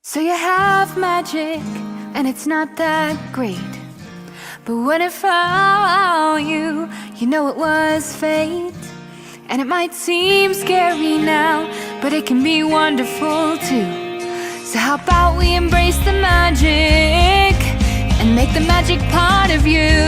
So you have magic, and it's not that great. But when it found you, you know it was fate. And it might seem scary now, but it can be wonderful too. So how about we embrace the magic and make the magic part of you?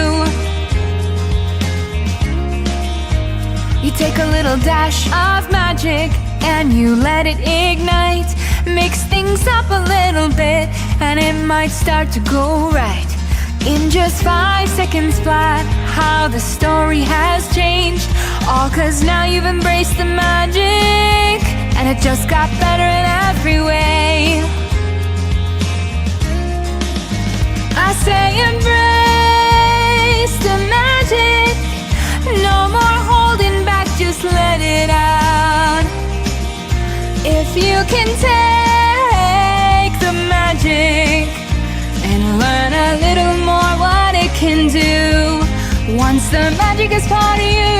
You take a little dash of magic and you let it ignite. Mix things up a little bit and it might start to go right. In just 5 seconds flat, how the story has changed. All 'cause now you've embraced the magic, and it just got better in every way. I say embrace the magic. No more holding back, just let it out. If you can take the magic and learn a little more what it can do, once the magic is part of you,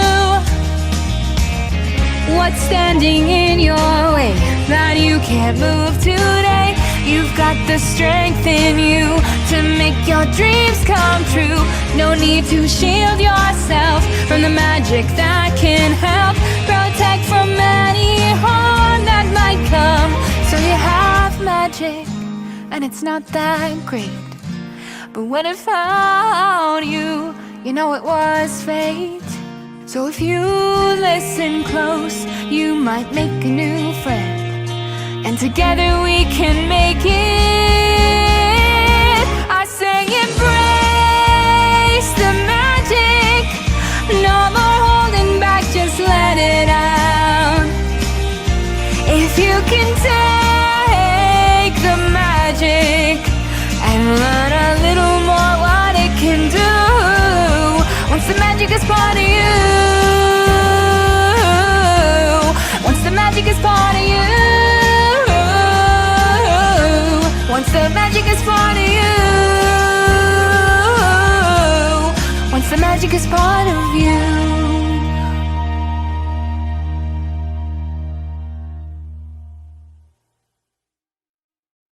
what's standing in your way that you can't move today? You've got the strength in you to make your dreams come true. No need to shield yourself from the magic that can help protect from any harm that might come. So you have magic, and it's not that great. But when it found you, you know it was fate. So if you listen close, you might make a new friend, and together we can make it. I say embrace the magic. No more holding back, just let it out. If you can take the magic and learn a little more what it can do, once the magic is part of you, once the magic is part of you, once the magic is part of you, once the magic is part of you.